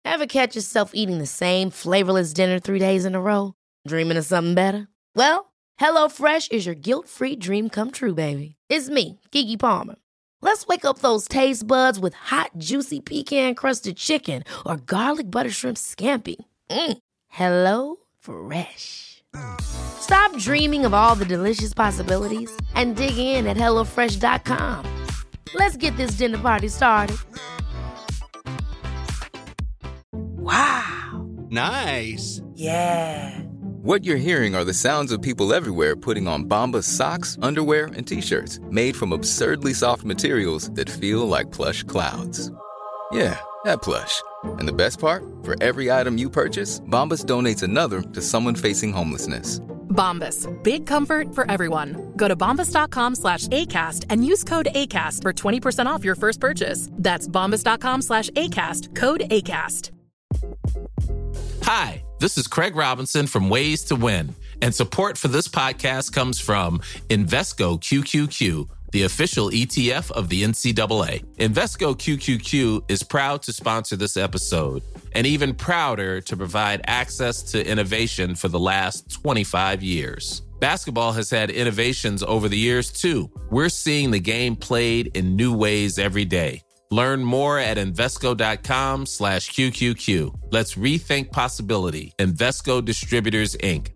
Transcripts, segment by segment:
Ever catch yourself eating the same flavorless dinner 3 days in a row? Dreaming of something better? Well, HelloFresh is your guilt-free dream come true, baby. It's me, Keke Palmer. Let's wake up those taste buds with hot, juicy pecan-crusted chicken or garlic butter shrimp scampi. Hello Fresh. Stop dreaming of all the delicious possibilities and dig in at HelloFresh.com. Let's get this dinner party started. Wow. Nice. Yeah. What you're hearing are the sounds of people everywhere putting on Bombas socks, underwear, and T-shirts made from absurdly soft materials that feel like plush clouds. Yeah, that plush. And the best part? For every item you purchase, Bombas donates another to someone facing homelessness. Bombas. Big comfort for everyone. Go to bombas.com/ACAST and use code ACAST for 20% off your first purchase. That's bombas.com/ACAST. Code ACAST. Hi, this is Craig Robinson from Ways to Win, and support for this podcast comes from Invesco QQQ, the official ETF of the NCAA. Invesco QQQ is proud to sponsor this episode, and even prouder to provide access to innovation for the last 25 years. Basketball has had innovations over the years, too. We're seeing the game played in new ways every day. Learn more at Invesco.com/QQQ. Let's rethink possibility. Invesco Distributors, Inc.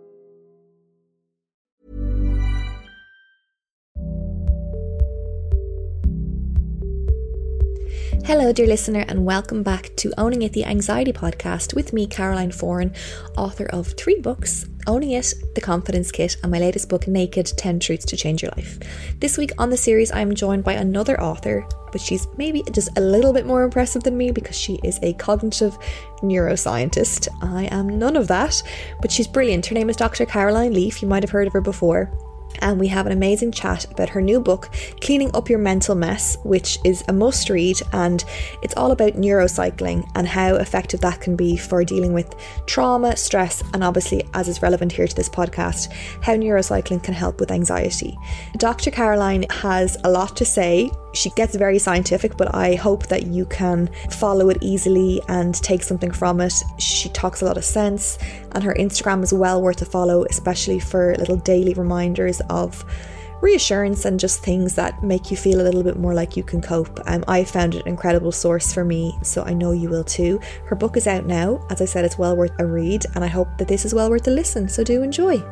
Hello, dear listener, and welcome back to Owning It, the Anxiety Podcast with me, Caroline Foran, author of 3 books, Owning It, The Confidence Kit, and my latest book, Naked, 10 Truths to Change Your Life. This week on the series, I'm joined by another author, but she's maybe just a little bit more impressive than me because she is a cognitive neuroscientist. I am none of that, but she's brilliant. Her name is Dr. Caroline Leaf. You might have heard of her before. And we have an amazing chat about her new book, Cleaning Up Your Mental Mess, which is a must read, and it's all about neurocycling and how effective that can be for dealing with trauma, stress, and obviously, as is relevant here to this podcast, how neurocycling can help with anxiety. Dr. Caroline has a lot to say. She gets very scientific, but I hope that you can follow it easily and take something from it. She talks a lot of sense, and her Instagram is well worth a follow, especially for little daily reminders of reassurance and just things that make you feel a little bit more like you can cope. I found it an incredible source for me, so I know you will too. Her book is out now. As I said, it's well worth a read, and I hope that this is well worth a listen, so do enjoy.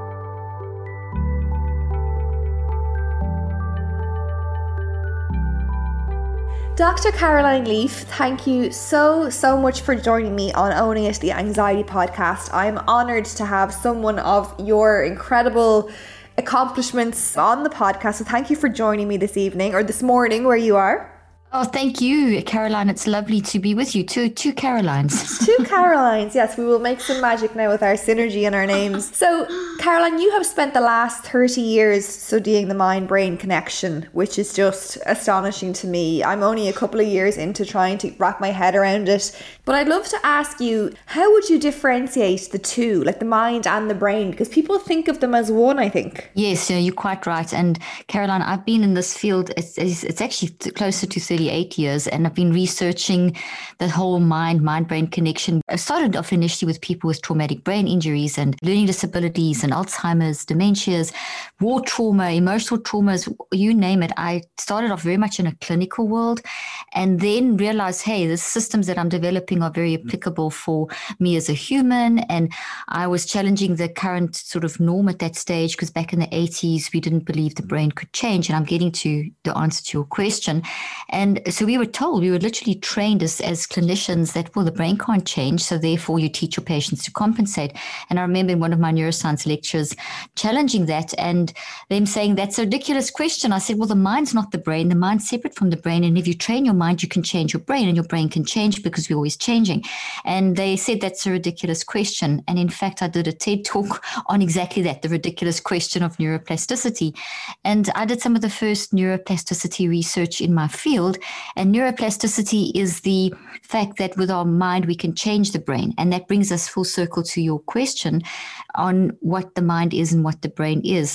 Dr. Caroline Leaf, thank you so much for joining me on Owning It, the Anxiety Podcast. I'm honoured to have someone of your incredible accomplishments on the podcast. So thank you for joining me this evening, or this morning where you are. Oh, thank you, Caroline. It's lovely to be with you. Two Carolines. 2 Carolines. Yes, we will make some magic now with our synergy and our names. So, Caroline, you have spent the last 30 years studying the mind-brain connection, which is just astonishing to me. I'm only a couple of years into trying to wrap my head around it. But I'd love to ask you, how would you differentiate the two, like the mind and the brain? Because people think of them as one, I think. Yes, you're quite right. And Caroline, I've been in this field, it's actually closer to 38 years, and I've been researching the whole mind-brain connection. I started off initially with people with traumatic brain injuries and learning disabilities and Alzheimer's, dementias, war trauma, emotional traumas, you name it. I started off very much in a clinical world and then realized, hey, the systems that I'm developing are very applicable for me as a human. And I was challenging the current sort of norm at that stage, because back in the 80s, we didn't believe the brain could change. And I'm getting to the answer to your question. And so we were told, we were literally trained as clinicians that, well, the brain can't change, so therefore you teach your patients to compensate. And I remember in one of my neuroscience lectures challenging that and them saying, that's a ridiculous question. I said, well, the mind's not the brain. The mind's separate from the brain. And if you train your mind, you can change your brain, and your brain can change because we're always changing. And they said, that's a ridiculous question. And in fact, I did a TED talk on exactly that, the ridiculous question of neuroplasticity. And I did some of the first neuroplasticity research in my field. And neuroplasticity is the fact that with our mind, we can change the brain. And that brings us full circle to your question on what the mind is and what the brain is.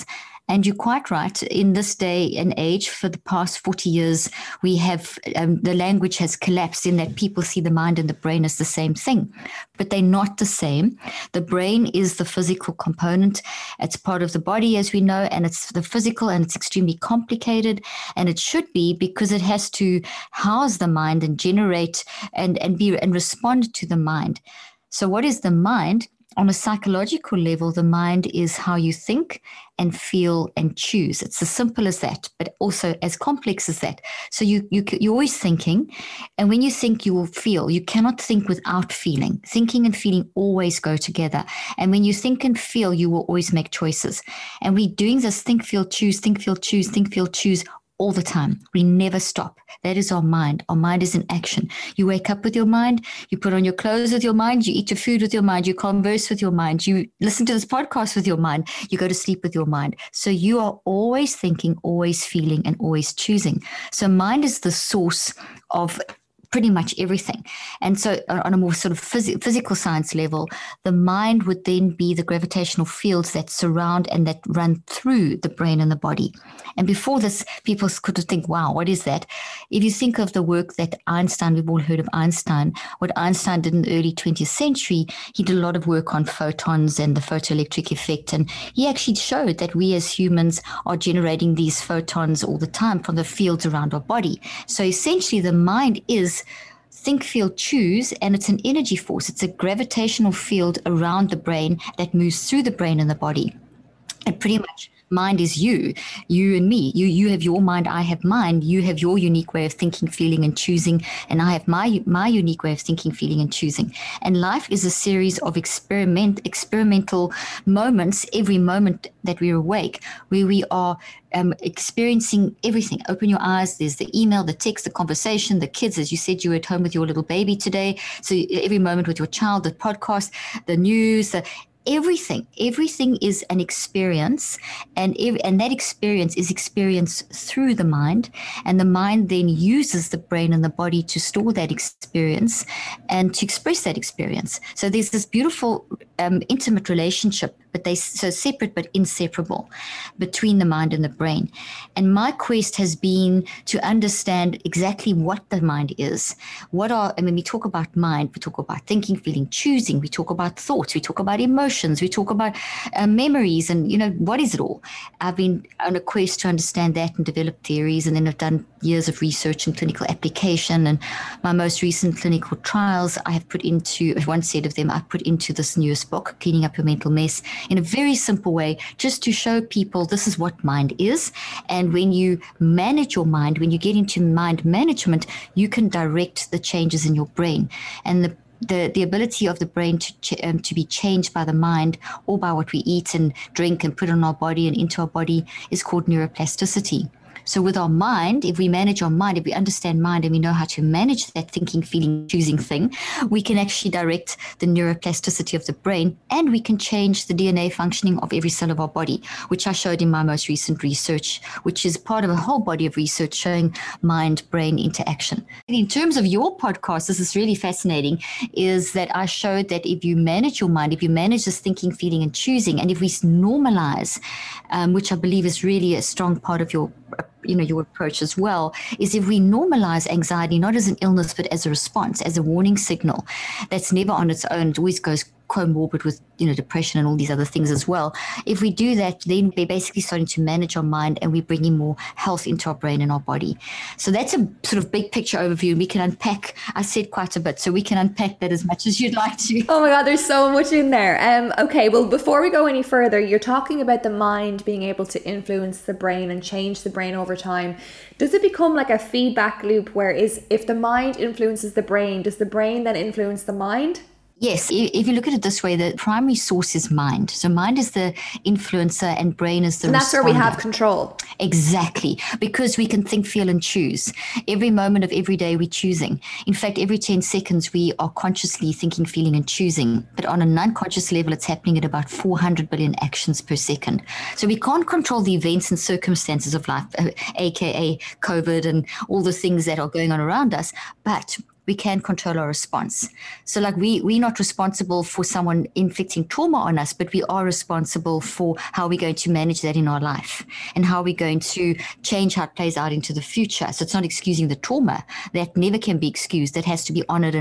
And you're quite right. In this day and age, for the past 40 years, we have the language has collapsed in that people see the mind and the brain as the same thing, but they're not the same. The brain is the physical component. It's part of the body, as we know, and it's the physical, and it's extremely complicated. And it should be, because it has to house the mind and generate and respond to the mind. So what is the mind? On a psychological level, the mind is how you think and feel and choose. It's as simple as that, but also as complex as that. So you're always thinking, and when you think, you will feel. You cannot think without feeling. Thinking and feeling always go together. And when you think and feel, you will always make choices. And we're doing this think, feel, choose, think, feel, choose, think, feel, choose all the time. We never stop. That is our mind. Our mind is in action. You wake up with your mind, you put on your clothes with your mind, you eat your food with your mind, you converse with your mind, you listen to this podcast with your mind, you go to sleep with your mind. So you are always thinking, always feeling, and always choosing. So mind is the source of pretty much everything. And so on a more sort of physical science level, the mind would then be the gravitational fields that surround and that run through the brain and the body. And before this, people could think, wow, what is that? If you think of the work that Einstein, we've all heard of Einstein, what Einstein did in the early 20th century, he did a lot of work on photons and the photoelectric effect. And he actually showed that we as humans are generating these photons all the time from the fields around our body. So essentially the mind is think, feel, choose, and it's an energy force. It's a gravitational field around the brain that moves through the brain and the body. And pretty much mind is you and me. You have your mind, I have mine. You have your unique way of thinking, feeling, and choosing, and I have my unique way of thinking, feeling, and choosing. And life is a series of experimental moments, every moment that we're awake, where we are experiencing everything. Open your eyes, there's the email, the text, the conversation, the kids, as you said, you were at home with your little baby today. So every moment with your child, the podcast, the news, everything is an experience, and that experience is experienced through the mind, and the mind then uses the brain and the body to store that experience and to express that experience. So there's this beautiful intimate relationship, but they so separate but inseparable between the mind and the brain. And my quest has been to understand exactly what the mind is. And when we talk about mind, we talk about thinking, feeling, choosing. We talk about thoughts. We talk about emotions. We talk about memories. And, what is it all? I've been on a quest to understand that and develop theories. And then I've done years of research and clinical application. And my most recent clinical trials, I have put into, one set of them, I've put into this newest book, Cleaning Up Your Mental Mess, in a very simple way, just to show people this is what mind is. And when you manage your mind, when you get into mind management, you can direct the changes in your brain. And the ability of the brain to be changed by the mind or by what we eat and drink and put on our body and into our body is called neuroplasticity. So with our mind, if we manage our mind, if we understand mind and we know how to manage that thinking, feeling, choosing thing, we can actually direct the neuroplasticity of the brain, and we can change the DNA functioning of every cell of our body, which I showed in my most recent research, which is part of a whole body of research showing mind-brain interaction. In terms of your podcast, this is really fascinating, is that I showed that if you manage your mind, if you manage this thinking, feeling, and choosing, and if we normalize, which I believe is really a strong part of your approach as well, is if we normalize anxiety, not as an illness, but as a response, as a warning signal that's never on its own. It always goes comorbid with, depression and all these other things as well. If we do that, then we're basically starting to manage our mind, and we're bringing more health into our brain and our body. So that's a sort of big picture overview. We can unpack, I said quite a bit, so we can unpack that as much as you'd like to. Oh my God, there's so much in there. Okay, well, before we go any further, you're talking about the mind being able to influence the brain and change the brain over time. Does it become like a feedback loop where if the mind influences the brain, does the brain then influence the mind? Yes, if you look at it this way, the primary source is mind. So mind is the influencer and brain is the responder. And that's where we have control. Exactly, because we can think, feel, and choose. Every moment of every day we're choosing. In fact, every 10 seconds we are consciously thinking, feeling, and choosing. But on an unconscious level, it's happening at about 400 billion actions per second. So we can't control the events and circumstances of life, aka COVID and all the things that are going on around us. But we can control our response. So like we're not responsible for someone inflicting trauma on us, but we are responsible for how we're going to manage that in our life and how we're going to change how it plays out into the future. So it's not excusing the trauma. That never can be excused. That has to be honored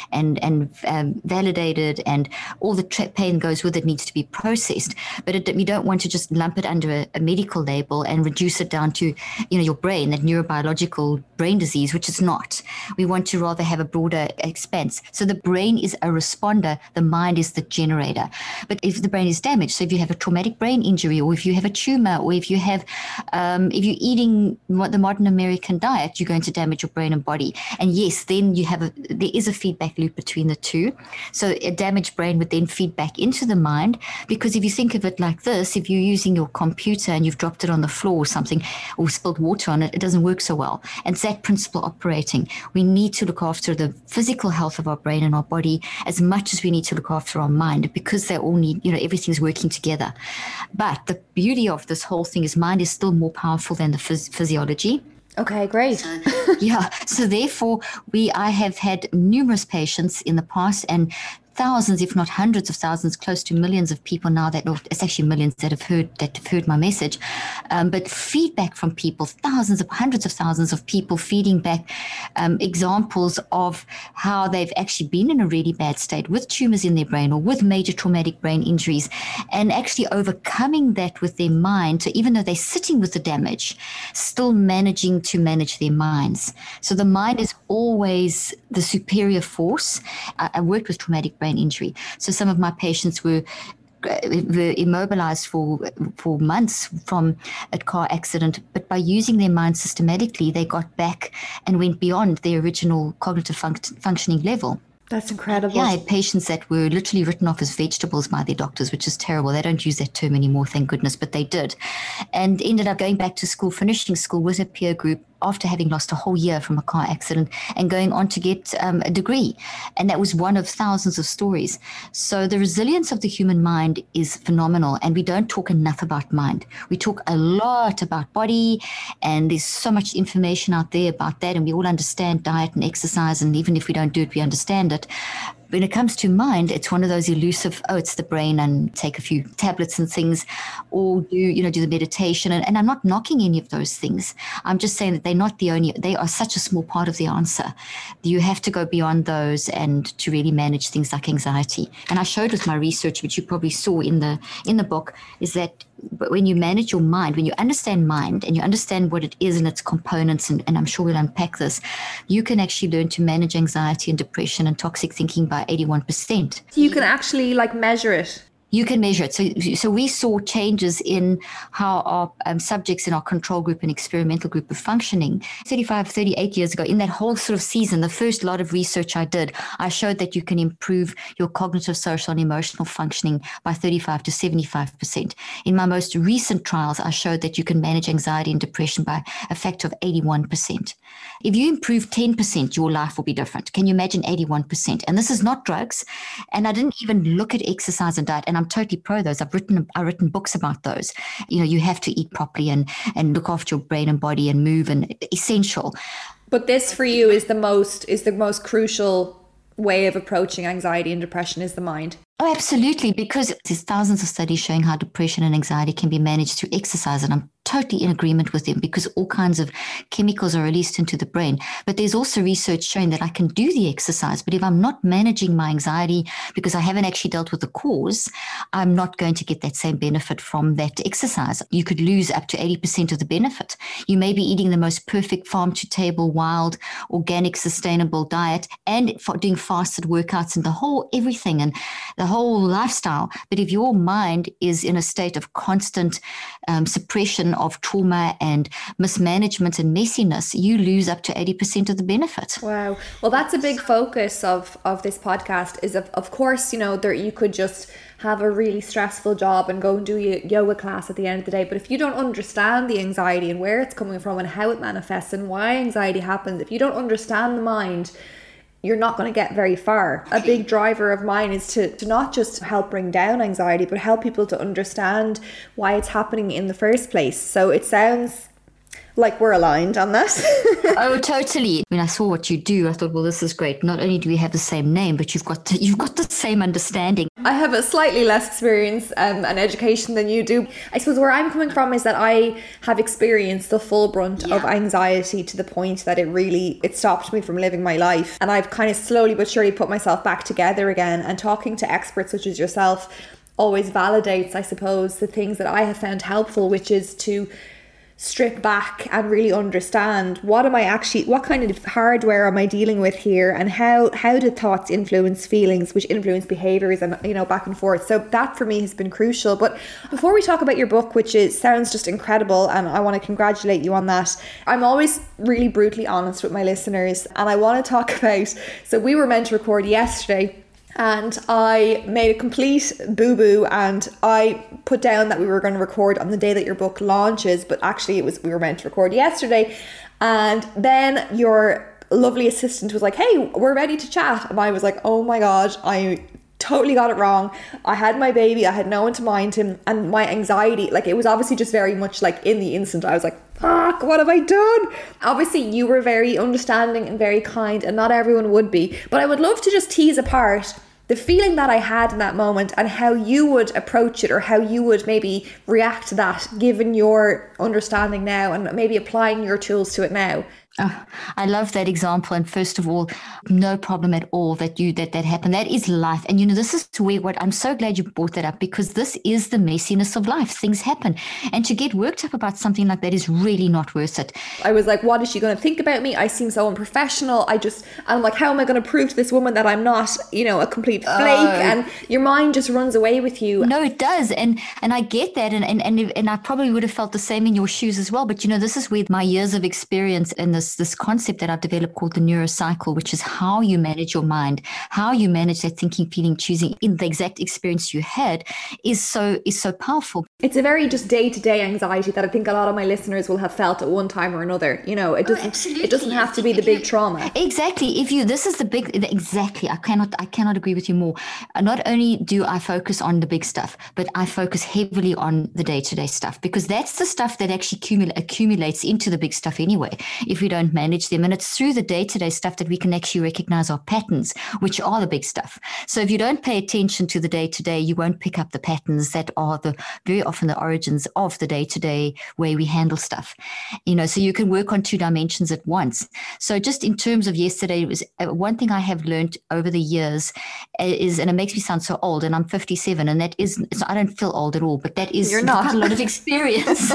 and validated, and all the pain goes with it needs to be processed. But we don't want to just lump it under a medical label and reduce it down to, your brain, that neurobiological brain disease, which it's not. We want to rather have a broader expanse. So the brain is a responder, the mind is the generator. But if the brain is damaged, so if you have a traumatic brain injury, or if you have a tumor, or if you have, if you're eating the modern American diet, you're going to damage your brain and body. And yes, then there is a feedback loop between the two. So a damaged brain would then feed back into the mind, because if you think of it like this, if you're using your computer and you've dropped it on the floor or something, or spilled water on it, it doesn't work so well. And it's that principle operating. We need to look after the physical health of our brain and our body as much as we need to look after our mind, because they all need, everything's working together. But the beauty of this whole thing is mind is still more powerful than the physiology. Okay, great. So therefore, I have had numerous patients in the past, and thousands, if not hundreds of thousands, close to millions of people now it's actually millions that have heard my message. But feedback from people, hundreds of thousands of people feeding back examples of how they've actually been in a really bad state with tumors in their brain or with major traumatic brain injuries, and actually overcoming that with their mind. So even though they're sitting with the damage, still managing to manage their minds. So the mind is always the superior force. I worked with traumatic brain injury. So some of my patients were immobilized for months from a car accident, but by using their mind systematically, they got back and went beyond their original cognitive functioning level. That's incredible. Yeah, I had patients that were literally written off as vegetables by their doctors, which is terrible. They don't use that term anymore, thank goodness, but they did. And ended up going back to school, finishing school with a peer group after having lost a whole year from a car accident, and going on to get a degree. And that was one of thousands of stories. So the resilience of the human mind is phenomenal. And we don't talk enough about mind. We talk a lot about body, and there's so much information out there about that. And we all understand diet and exercise. And even if we don't do it, we understand it. When it comes to mind, it's one of those elusive, it's the brain, and take a few tablets and things, or do the meditation. And I'm not knocking any of those things. I'm just saying that they're not the only, they are such a small part of the answer. You have to go beyond those and to really manage things like anxiety. And I showed with my research, which you probably saw in the book, is that when you manage your mind, when you understand mind and you understand what it is and its components, and I'm sure we'll unpack this, you can actually learn to manage anxiety and depression and toxic thinking by 81%. So you can actually measure it. You can measure it. So we saw changes in how our subjects in our control group and experimental group were functioning. 38 years ago, in that whole sort of season, the first lot of research I did, I showed that you can improve your cognitive, social, and emotional functioning by 35 to 75%. In my most recent trials, I showed that you can manage anxiety and depression by a factor of 81%. If you improve 10%, your life will be different. Can you imagine 81%? And this is not drugs. And I didn't even look at exercise and diet. And I'm totally pro those. I've written books about those. You have to eat properly and look after your brain and body and move, and essential. But this for you is the most crucial way of approaching anxiety and depression, is the mind. Oh, absolutely, because there's thousands of studies showing how depression and anxiety can be managed through exercise, and I'm totally in agreement with them, because all kinds of chemicals are released into the brain. But there's also research showing that I can do the exercise, but if I'm not managing my anxiety because I haven't actually dealt with the cause, I'm not going to get that same benefit from that exercise. You could lose up to 80% of the benefit. You may be eating the most perfect farm-to-table, wild, organic, sustainable diet and doing fasted workouts and everything and the whole lifestyle. But if your mind is in a state of constant suppression of trauma and mismanagement and messiness, you lose up to 80% of the benefit. Wow. Well, that's a big focus of this podcast, is of course, you could just have a really stressful job and go and do a yoga class at the end of the day. But if you don't understand the anxiety and where it's coming from and how it manifests and why anxiety happens, if you don't understand the mind, you're not going to get very far. A big driver of mine is to not just help bring down anxiety, but help people to understand why it's happening in the first place. So it sounds, like we're aligned on that. Oh, totally. When I saw what you do, I thought, well, this is great. Not only do we have the same name, but you've got the same understanding. I have a slightly less experience and education than you do. I suppose where I'm coming from is that I have experienced the full brunt of anxiety to the point that it stopped me from living my life. And I've kind of slowly but surely put myself back together again. And talking to experts such as yourself always validates, I suppose, the things that I have found helpful, which is to strip back and really understand what kind of hardware am I dealing with here, and how do thoughts influence feelings, which influence behaviors, and back and forth. So that for me has been crucial. But before we talk about your book, which sounds just incredible, and I want to congratulate you on that, I'm always really brutally honest with my listeners, and I want to talk about, so we were meant to record yesterday, and I made a complete boo-boo, and I put down that we were going to record on the day that your book launches, but actually we were meant to record yesterday. And then your lovely assistant was like, hey, we're ready to chat. And I was like, oh my God, I totally got it wrong. I had my baby, I had no one to mind him, and my anxiety, like, it was obviously just very much like in the instant I was like, fuck, what have I done? Obviously you were very understanding and very kind, and not everyone would be, but I would love to just tease apart the feeling that I had in that moment and how you would approach it, or how you would maybe react to that given your understanding now and maybe applying your tools to it now. Oh, I love that example. And first of all, no problem at all that happened. That is life. And this is what I'm so glad you brought that up, because this is the messiness of life. Things happen. And to get worked up about something like that is really not worth it. I was like, what is she going to think about me? I seem so unprofessional. I'm like, how am I going to prove to this woman that I'm not, a complete flake? And your mind just runs away with you. No, it does. And I get that. And I probably would have felt the same in your shoes as well. But, this is where my years of experience in this concept that I've developed called the neurocycle, which is how you manage your mind, how you manage that thinking, feeling, choosing in the exact experience you had is so powerful. It's a very just day-to-day anxiety that I think a lot of my listeners will have felt at one time or another. It doesn't have to be the big trauma. Exactly. Exactly. I cannot agree with you more. Not only do I focus on the big stuff, but I focus heavily on the day-to-day stuff, because that's the stuff that actually accumulates into the big stuff anyway, if we don't manage them. And it's through the day-to-day stuff that we can actually recognize our patterns, which are the big stuff. So if you don't pay attention to the day-to-day, you won't pick up the patterns that are very often the origins of the day-to-day way we handle stuff. So you can work on two dimensions at once. So just in terms of yesterday, it was one thing I have learned over the years is, and it makes me sound so old, and I'm 57, and that is, so I don't feel old at all, but that is quite a lot of experience.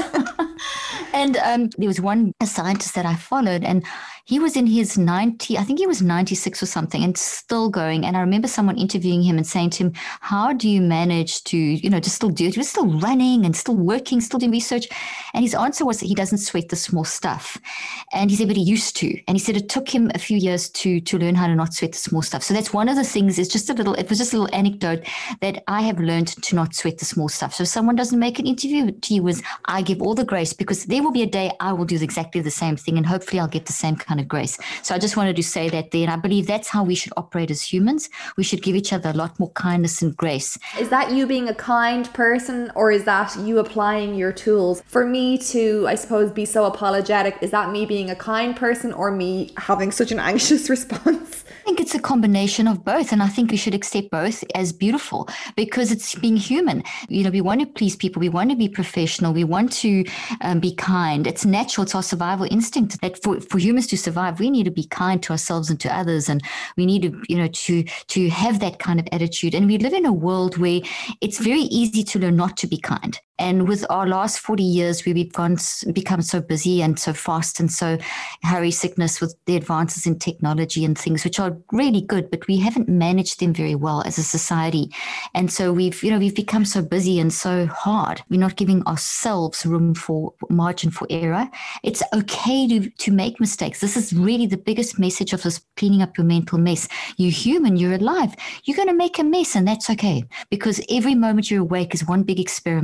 And there was a scientist that I followed, and he was in his 90, I think he was 96 or something, and still going. And I remember someone interviewing him and saying to him, how do you manage to, to still do it? He was still running and still working, still doing research. And his answer was that he doesn't sweat the small stuff. And he said, but he used to. And he said it took him a few years to learn how to not sweat the small stuff. So that's one of the things, it was just a little anecdote that I have learned to not sweat the small stuff. So if someone doesn't make an interview to you, I give all the grace, because there will be a day I will do exactly the same thing, and hopefully I'll get the same kind of grace. So I just wanted to say that there, and I believe that's how we should operate as humans. We should give each other a lot more kindness and grace. Is that you being a kind person, or is that you applying your tools? For me to, I suppose, be so apologetic, is that me being a kind person or me having such an anxious response? I think it's a combination of both, and I think we should accept both as beautiful, because it's being human. We want to please people, we want to be professional, we want to be kind. It's natural, it's our survival instinct that for humans to survive, we need to be kind to ourselves and to others, and we need to to have that kind of attitude. And we live in a world where it's very easy to learn not to be kind. And with our last 40 years, where we've become so busy and so fast and so hurry sickness with the advances in technology and things, which are really good, but we haven't managed them very well as a society. And so we've become so busy and so hard. We're not giving ourselves margin for error. It's okay to make mistakes. This is really the biggest message of this cleaning up your mental mess. You're human, you're alive. You're going to make a mess, and that's okay, because every moment you're awake is one big experiment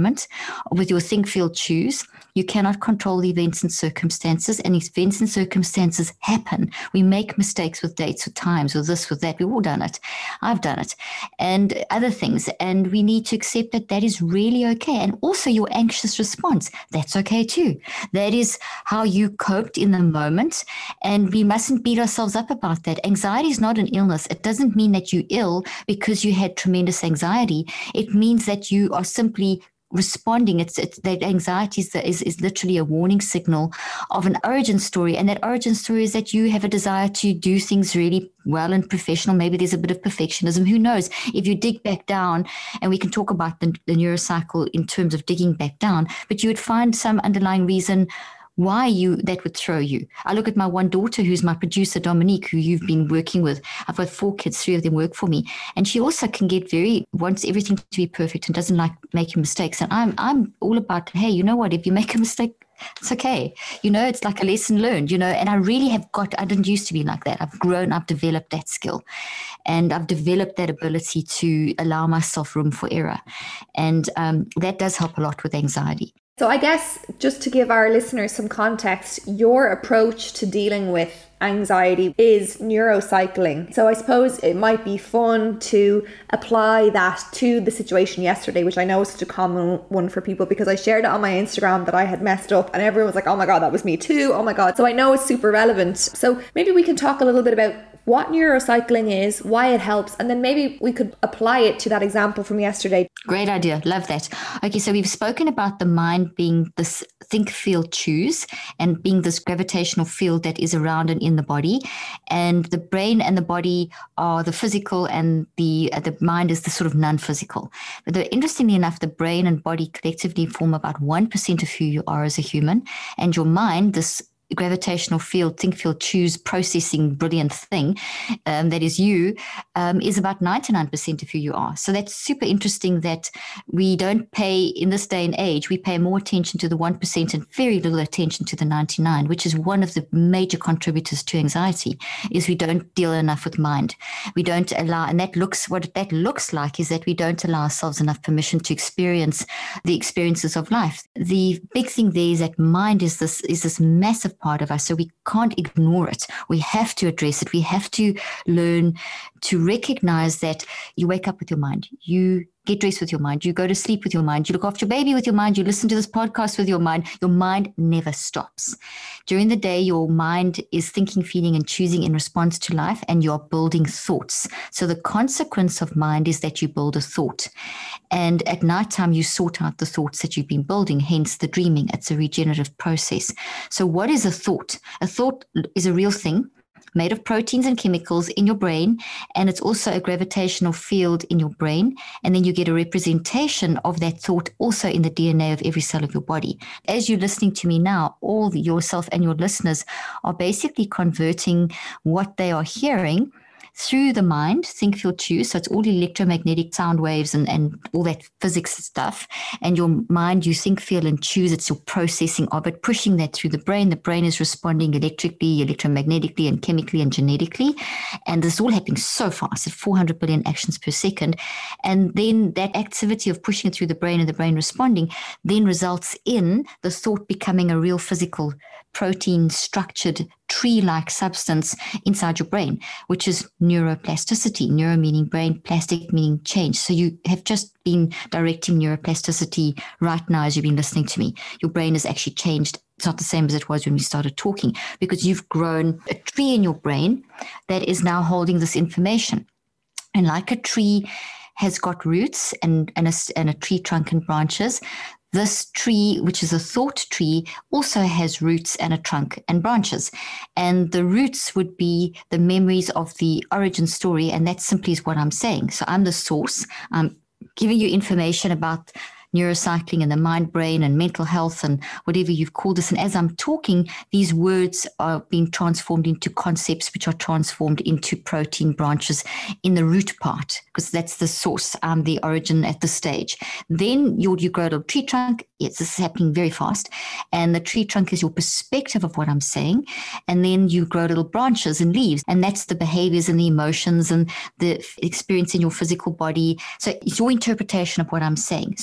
with your think, feel, choose, you cannot control the events and circumstances, and events and circumstances happen. We make mistakes with dates, with times, with this, with that. We've all done it. I've done it, and other things. And we need to accept that that is really okay. And also your anxious response, that's okay too. That is how you coped in the moment. And we mustn't beat ourselves up about that. Anxiety is not an illness. It doesn't mean that you're ill because you had tremendous anxiety. It means that you are simply responding. It's that anxiety is literally a warning signal of an origin story. And that origin story is that you have a desire to do things really well and professional. Maybe there's a bit of perfectionism. Who knows? If you dig back down, and we can talk about the neurocycle in terms of digging back down, but you would find some underlying reason why that would throw you. I look at my one daughter, who's my producer, Dominique, who you've been working with. I've got 4 kids, 3 of them work for me. And she also can get wants everything to be perfect and doesn't like making mistakes. And I'm all about, hey, you know what? If you make a mistake, it's okay. It's like a lesson learned, and I really I didn't used to be like that. I've grown, I've developed that skill, and I've developed that ability to allow myself room for error. And that does help a lot with anxiety. So I guess just to give our listeners some context, your approach to dealing with anxiety is neurocycling. So I suppose it might be fun to apply that to the situation yesterday, which I know is such a common one for people, because I shared it on my Instagram that I had messed up and everyone was like, oh my God, that was me too. Oh my God. So I know it's super relevant. So maybe we can talk a little bit about what neurocycling is, why it helps, and then maybe we could apply it to that example from yesterday. Great idea. Love that. Okay, so we've spoken about the mind being this think, feel, choose, and being this gravitational field that is around and in the body. And the brain and the body are the physical, and the mind is the sort of non-physical. But interestingly enough, the brain and body collectively form about 1% of who you are as a human. And your mind, this gravitational field, think, feel, choose, processing brilliant thing that is you, is about 99% of who you are. So that's super interesting that we don't pay, in this day and age, we pay more attention to the 1% and very little attention to the 99, which is one of the major contributors to anxiety, is we don't deal enough with mind. We don't allow, and what that looks like is that we don't allow ourselves enough permission to experience the experiences of life. The big thing there is that mind is this massive part of us, so we can't ignore it. We have to address it. We have to learn to recognize that you wake up with your mind, you get dressed with your mind, you go to sleep with your mind, you look after your baby with your mind, you listen to this podcast with your mind. Your mind never stops. During the day, your mind is thinking, feeling, and choosing in response to life, and you're building thoughts. So the consequence of mind is that you build a thought. And at nighttime, you sort out the thoughts that you've been building, hence the dreaming. It's a regenerative process. So what is a thought? A thought is a real thing made of proteins and chemicals in your brain, and it's also a gravitational field in your brain, and then you get a representation of that thought also in the DNA of every cell of your body. As you're listening to me now, all yourself and your listeners are basically converting what they are hearing through the mind, think, feel, choose. So it's all electromagnetic sound waves and all that physics stuff. And your mind, you think, feel, and choose. It's your processing of it, pushing that through the brain. The brain is responding electrically, electromagnetically, and chemically and genetically. And this is all happening so fast at 400 billion actions per second. And then that activity of pushing it through the brain and the brain responding then results in the thought becoming a real physical protein structured tree-like substance inside your brain, which is neuroplasticity. Neuro meaning brain, plastic meaning change. So you have just been directing neuroplasticity right now as you've been listening to me. Your brain has actually changed. It's not the same as it was when we started talking, because you've grown a tree in your brain that is now holding this information. And like a tree has got roots and a tree trunk and branches, this tree, which is a thought tree, also has roots and a trunk and branches. And the roots would be the memories of the origin story. And that simply is what I'm saying. So I'm the source. I'm giving you information about neurocycling and the mind, brain, and mental health and whatever you've called this. And as I'm talking, these words are being transformed into concepts, which are transformed into protein branches in the root part, because that's the source, the origin at this stage. Then you grow a little tree trunk. Yes, this is happening very fast. And the tree trunk is your perspective of what I'm saying. And then you grow little branches and leaves. And that's the behaviors and the emotions and the experience in your physical body. So it's your interpretation of what I'm saying. So it's all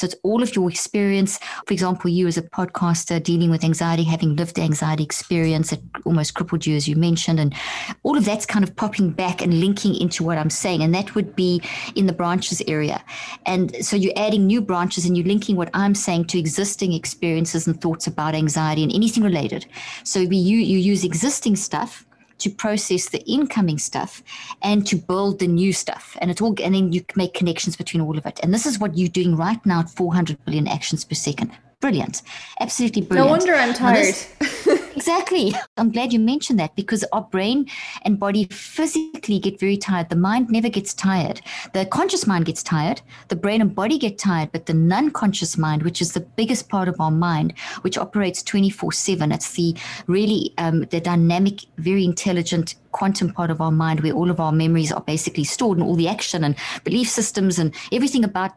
of your experience, for example, you as a podcaster dealing with anxiety, having lived the anxiety experience that almost crippled you, as you mentioned, and all of that's kind of popping back and linking into what I'm saying. And that would be in the branches area. And so you're adding new branches and you're linking what I'm saying to existing experiences and thoughts about anxiety and anything related. So you use existing stuff to process the incoming stuff and to build the new stuff. And then you make connections between all of it. And this is what you're doing right now at 400 billion actions per second. Brilliant. Absolutely brilliant. No wonder I'm tired. Exactly. I'm glad you mentioned that, because our brain and body physically get very tired. The mind never gets tired. The conscious mind gets tired. The brain and body get tired, but the non-conscious mind, which is the biggest part of our mind, which operates 24/7, it's the really the dynamic, very intelligent quantum part of our mind where all of our memories are basically stored, and all the action and belief systems and everything about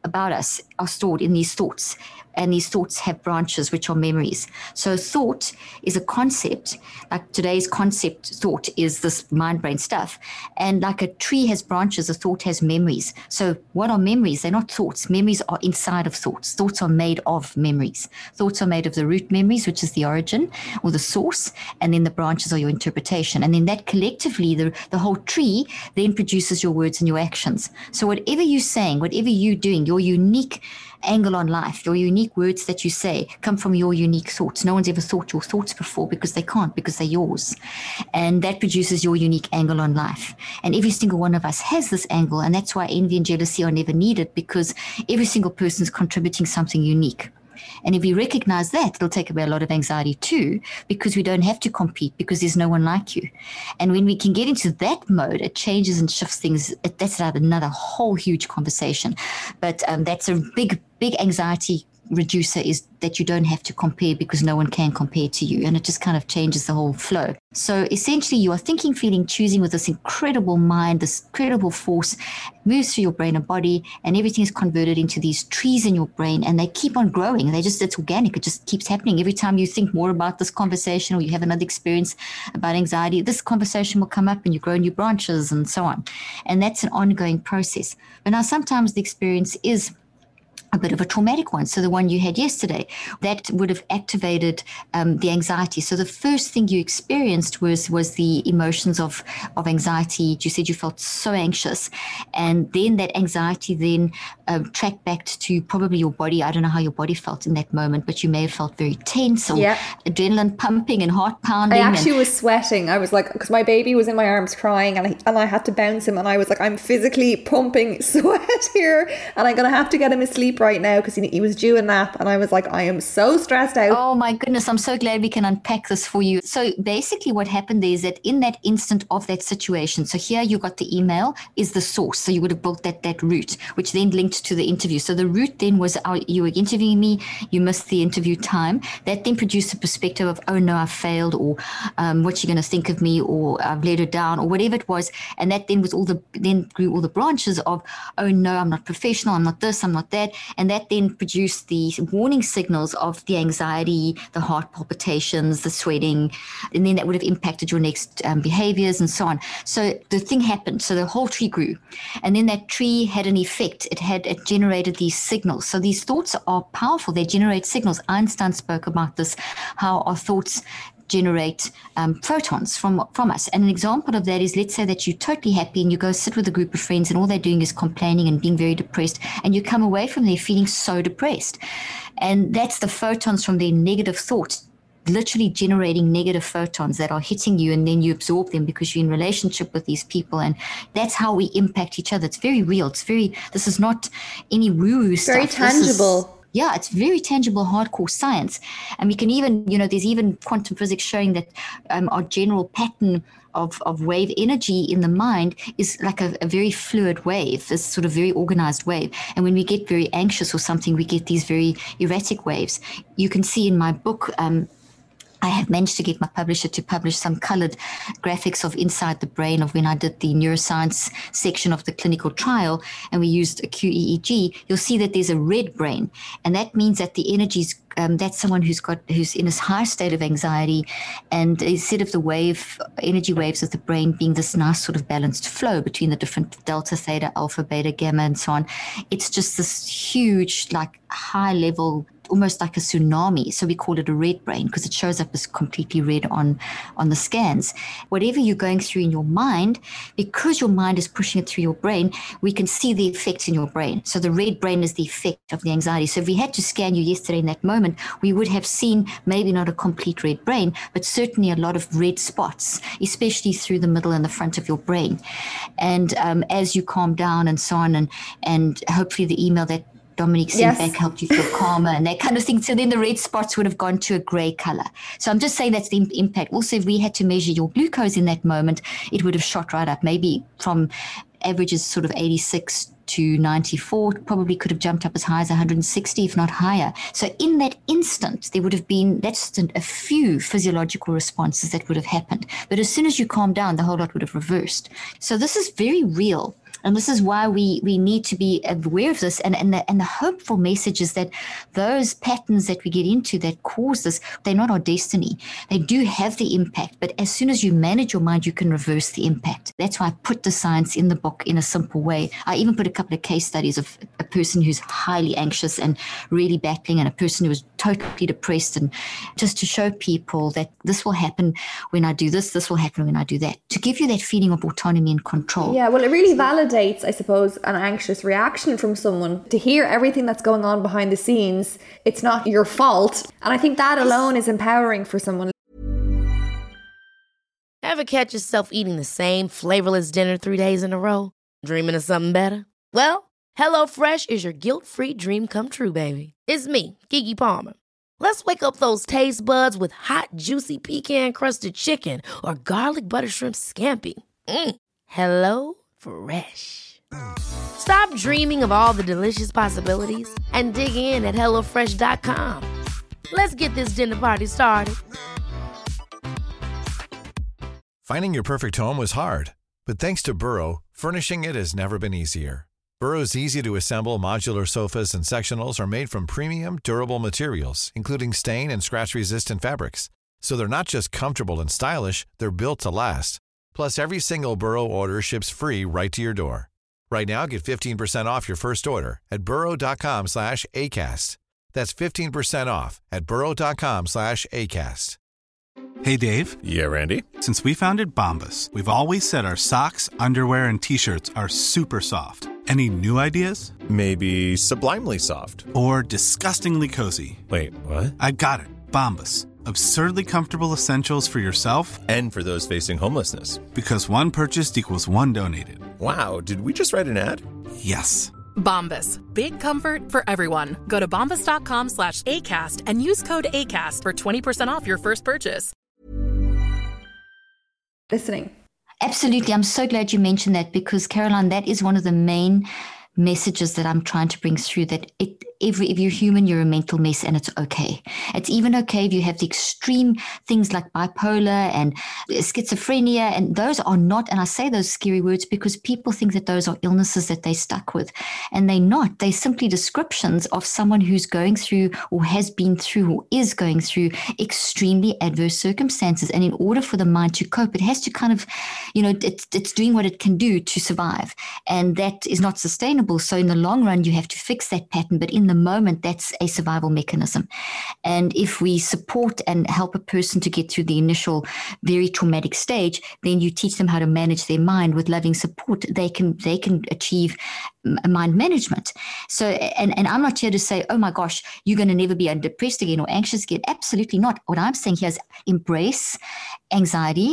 us are stored in these thoughts. And these thoughts have branches, which are memories. So thought is a concept, like today's concept thought is this mind-brain stuff. And like a tree has branches, a thought has memories. So what are memories? They're not thoughts. Memories are inside of thoughts. Thoughts are made of memories. Thoughts are made of the root memories, which is the origin or the source. And then the branches are your interpretation. And then that collectively, the whole tree then produces your words and your actions. So whatever you're saying, whatever you're doing, your unique angle on life, your unique words that you say come from your unique thoughts. No one's ever thought your thoughts before because they can't, because they're yours. And that produces your unique angle on life. And every single one of us has this angle. And that's why envy and jealousy are never needed, because every single person is contributing something unique. And if we recognize that, it'll take away a lot of anxiety too, because we don't have to compete, because there's no one like you. And when we can get into that mode, it changes and shifts things. That's another whole huge conversation. But that's a big anxiety reducer, is that you don't have to compare, because no one can compare to you. And it just kind of changes the whole flow. So essentially you are thinking, feeling, choosing with this incredible mind, this incredible force, moves through your brain and body, and everything is converted into these trees in your brain, and they keep on growing. It's organic. It just keeps happening. Every time you think more about this conversation, or you have another experience about anxiety, this conversation will come up and you grow new branches and so on. And that's an ongoing process. But now sometimes the experience is a bit of a traumatic one. So the one you had yesterday, that would have activated the anxiety. So the first thing you experienced was the emotions of anxiety. You said you felt so anxious. And then that anxiety then tracked back to probably your body. I don't know how your body felt in that moment, but you may have felt very tense, or adrenaline pumping and heart pounding. I actually was sweating. I was like, because my baby was in my arms crying, and I had to bounce him, and I was like, I'm physically pumping sweat here, and I'm going to have to get him asleep right now, because he was due a nap. And I was like, I am so stressed out. Oh my goodness, I'm so glad we can unpack this for you. So basically what happened there is that in that instant of that situation, so here you got the email is the source. So you would have built that route, which then linked to the interview. So the route then was, you were interviewing me, you missed the interview time. That then produced a perspective of, oh no, I failed, or what's she going to think of me, or I've let her down, or whatever it was. And that then was then grew all the branches of, oh no, I'm not professional, I'm not this, I'm not that. And that then produced the warning signals of the anxiety, the heart palpitations, the sweating, and then that would have impacted your next behaviors and so on. So the thing happened. So the whole tree grew, and then that tree had an effect. It generated these signals. So these thoughts are powerful. They generate signals. Einstein spoke about this, how our thoughts generate photons from us. And an example of that is, let's say that you're totally happy and you go sit with a group of friends and all they're doing is complaining and being very depressed, and you come away from there feeling so depressed. And that's the photons from their negative thoughts literally generating negative photons that are hitting you, and then you absorb them because you're in relationship with these people. And that's how we impact each other. It's very real. This is not any woo-woo stuff. Very tangible. Yeah, it's very tangible, hardcore science. And we can even, there's even quantum physics showing that our general pattern of wave energy in the mind is like a very fluid wave, this sort of very organized wave. And when we get very anxious or something, we get these very erratic waves. You can see in my book, I have managed to get my publisher to publish some colored graphics of inside the brain of when I did the neuroscience section of the clinical trial, and we used a QEEG. You'll see that there's a red brain, and that means that the energies, that's someone who's in a high state of anxiety, and instead of the energy waves of the brain being this nice sort of balanced flow between the different delta, theta, alpha, beta, gamma, and so on, it's just this huge, like high level, almost like a tsunami. So we call it a red brain because it shows up as completely red on the scans. Whatever you're going through in your mind, because your mind is pushing it through your brain, we can see the effects in your brain. So the red brain is the effect of the anxiety. So if we had to scan you yesterday in that moment, we would have seen maybe not a complete red brain, but certainly a lot of red spots, especially through the middle and the front of your brain. And as you calm down and so on, and hopefully the email that Dominique sent back helped you feel calmer and that kind of thing. So then the red spots would have gone to a gray color. So I'm just saying that's the impact. Also, if we had to measure your glucose in that moment, it would have shot right up. Maybe from averages sort of 86 to 94, probably could have jumped up as high as 160, if not higher. So in that instant, there would have been that's a few physiological responses that would have happened. But as soon as you calm down, the whole lot would have reversed. So this is very real. And this is why we need to be aware of this. And the hopeful message is that those patterns that we get into that cause this, they're not our destiny. They do have the impact. But as soon as you manage your mind, you can reverse the impact. That's why I put the science in the book in a simple way. I even put a couple of case studies of a person who's highly anxious and really battling, and a person who was totally depressed, and just to show people that this will happen when I do this will happen when I do that, to give you that feeling of autonomy and control. Yeah, well, it really validates, I suppose, an anxious reaction from someone. To hear everything that's going on behind the scenes, it's not your fault. And I think that alone is empowering for someone. Ever catch yourself eating the same flavorless dinner 3 days in a row? Dreaming of something better? Well, HelloFresh is your guilt-free dream come true, baby. It's me, Keke Palmer. Let's wake up those taste buds with hot, juicy pecan-crusted chicken or garlic butter shrimp scampi. Hello Fresh. Stop dreaming of all the delicious possibilities and dig in at HelloFresh.com. Let's get this dinner party started. Finding your perfect home was hard, but thanks to Burrow, furnishing it has never been easier. Burrow's easy-to-assemble modular sofas and sectionals are made from premium, durable materials, including stain and scratch-resistant fabrics. So they're not just comfortable and stylish, they're built to last. Plus, every single Burrow order ships free right to your door. Right now, get 15% off your first order at burrow.com/ACAST. That's 15% off at burrow.com/ACAST. Hey, Dave. Yeah, Randy. Since we founded Bombas, we've always said our socks, underwear, and T-shirts are super soft. Any new ideas? Maybe sublimely soft. Or disgustingly cozy. Wait, what? I got it. Bombas. Absurdly comfortable essentials for yourself and for those facing homelessness. Because one purchased equals one donated. Wow, did we just write an ad? Yes. Bombas. Big comfort for everyone. Go to bombas.com/ACAST and use code ACAST for 20% off your first purchase. Listening. Absolutely. I'm so glad you mentioned that, because, Caroline, that is one of the main messages that I'm trying to bring through, that if you're human, you're a mental mess, and it's okay. It's even okay if you have the extreme things like bipolar and schizophrenia, and those are not, and I say those scary words because people think that those are illnesses that they're stuck with, and they're not. They're simply descriptions of someone who's going through or has been through or is going through extremely adverse circumstances. And in order for the mind to cope, it has to kind of, it's doing what it can do to survive, and that is not sustainable. So in the long run, you have to fix that pattern, but in the moment, that's a survival mechanism. And if we support and help a person to get through the initial very traumatic stage, then you teach them how to manage their mind with loving support. They can achieve mind management. So, and I'm not here to say, oh my gosh, you're going to never be depressed again or anxious again. Absolutely not. What I'm saying here is embrace anxiety,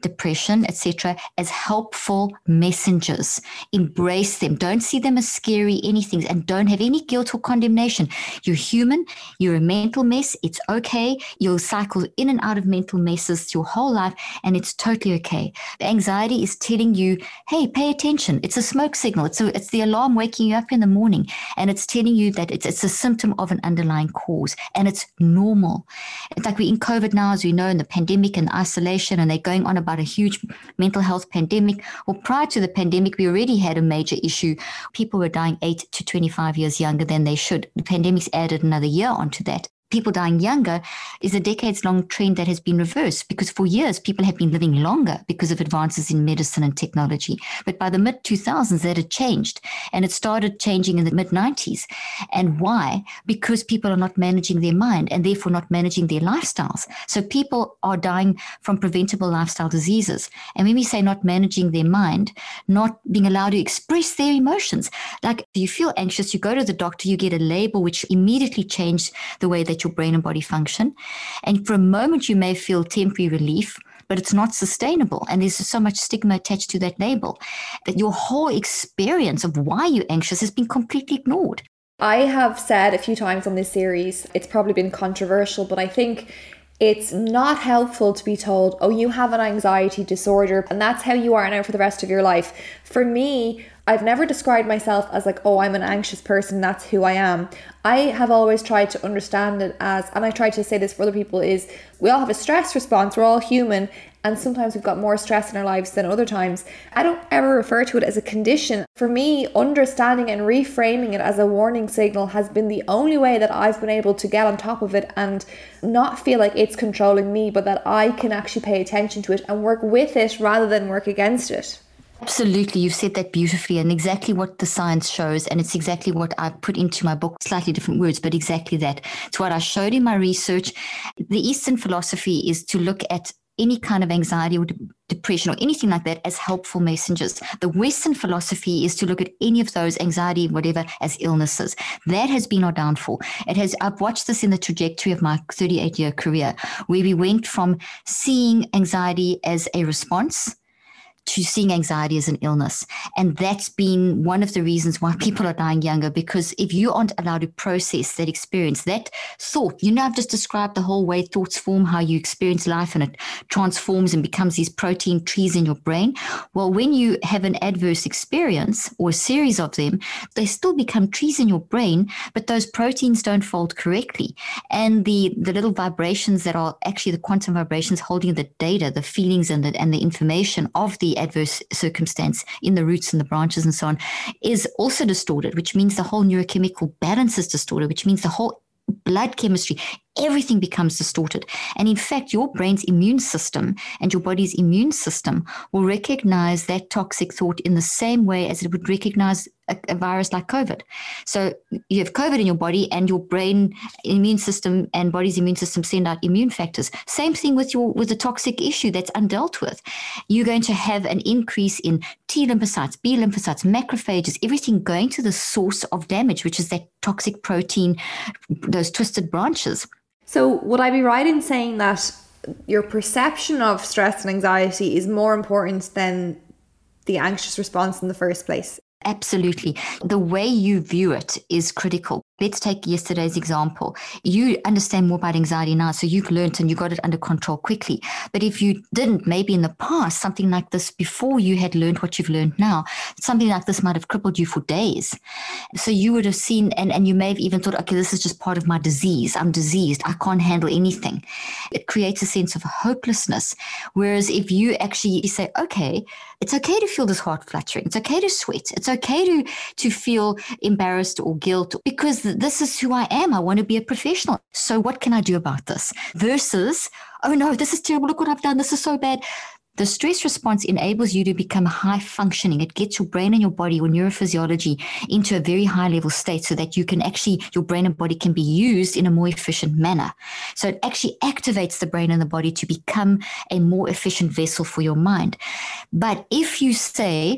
depression, etc., as helpful messengers. Embrace them. Don't see them as scary anything, and don't have any guilt or condemnation. You're human. You're a mental mess. It's okay. You'll cycle in and out of mental messes your whole life, and it's totally okay. The anxiety is telling you, hey, pay attention. It's a smoke signal. It's the alarm waking you up in the morning, and it's telling you that it's a symptom of an underlying cause, and it's normal. It's like we're in COVID now, as we know, in the pandemic and isolation, and they're going on about a huge mental health pandemic. Well, prior to the pandemic, we already had a major issue. People were dying 8 to 25 years younger than they should. The pandemic's added another year onto that. People dying younger is a decades-long trend that has been reversed, because for years people have been living longer because of advances in medicine and technology. But by the mid-2000s, that had changed, and it started changing in the mid-90s. And why? Because people are not managing their mind and therefore not managing their lifestyles. So people are dying from preventable lifestyle diseases. And when we say not managing their mind, not being allowed to express their emotions, like you feel anxious, you go to the doctor, you get a label which immediately changed the way that your brain and body function. And for a moment, you may feel temporary relief, but it's not sustainable. And there's so much stigma attached to that label that your whole experience of why you're anxious has been completely ignored. I have said a few times on this series, it's probably been controversial, but I think it's not helpful to be told, oh, you have an anxiety disorder and that's how you are now for the rest of your life. For me, I've never described myself as like, oh, I'm an anxious person, that's who I am. I have always tried to understand it as, and I try to say this for other people, is we all have a stress response, we're all human, and sometimes we've got more stress in our lives than other times. I don't ever refer to it as a condition. For me, understanding and reframing it as a warning signal has been the only way that I've been able to get on top of it and not feel like it's controlling me, but that I can actually pay attention to it and work with it rather than work against it. Absolutely. You've said that beautifully, and exactly what the science shows. And it's exactly what I've put into my book, slightly different words, but exactly that. It's what I showed in my research. The Eastern philosophy is to look at any kind of anxiety or depression or anything like that as helpful messengers. The Western philosophy is to look at any of those, anxiety, whatever, as illnesses. That has been our downfall. I've watched this in the trajectory of my 38-year career, where we went from seeing anxiety as a response to seeing anxiety as an illness. And that's been one of the reasons why people are dying younger, because if you aren't allowed to process that experience, that thought, I've just described the whole way thoughts form, how you experience life, and it transforms and becomes these protein trees in your brain. Well, when you have an adverse experience or a series of them, they still become trees in your brain, but those proteins don't fold correctly. And the little vibrations that are actually the quantum vibrations holding the data, the feelings and the information of the adverse circumstance in the roots and the branches and so on, is also distorted, which means the whole neurochemical balance is distorted, which means the whole blood chemistry, everything becomes distorted. And in fact, your brain's immune system and your body's immune system will recognize that toxic thought in the same way as it would recognize a virus like COVID. So you have COVID in your body, and your brain immune system and body's immune system send out immune factors. Same thing with the toxic issue that's undealt with. You're going to have an increase in T lymphocytes, B lymphocytes, macrophages, everything going to the source of damage, which is that toxic protein, those twisted branches. So would I be right in saying that your perception of stress and anxiety is more important than the anxious response in the first place? Absolutely. The way you view it is critical. Let's take yesterday's example. You understand more about anxiety now, so you've learned and you got it under control quickly. But if you didn't, maybe in the past, something like this, before you had learned what you've learned now, something like this might have crippled you for days. So you would have seen, and you may have even thought, okay, this is just part of my disease. I'm diseased. I can't handle anything. It creates a sense of hopelessness. Whereas if you actually say, okay, it's okay to feel this heart fluttering. It's okay to sweat. It's okay to feel embarrassed or guilt, because this is who I am. I want to be a professional. So what can I do about this? Versus, oh no, this is terrible. Look what I've done. This is so bad. The stress response enables you to become high functioning. It gets your brain and your body, your neurophysiology, into a very high level state so that you can actually, your brain and body can be used in a more efficient manner. So it actually activates the brain and the body to become a more efficient vessel for your mind. But if you say,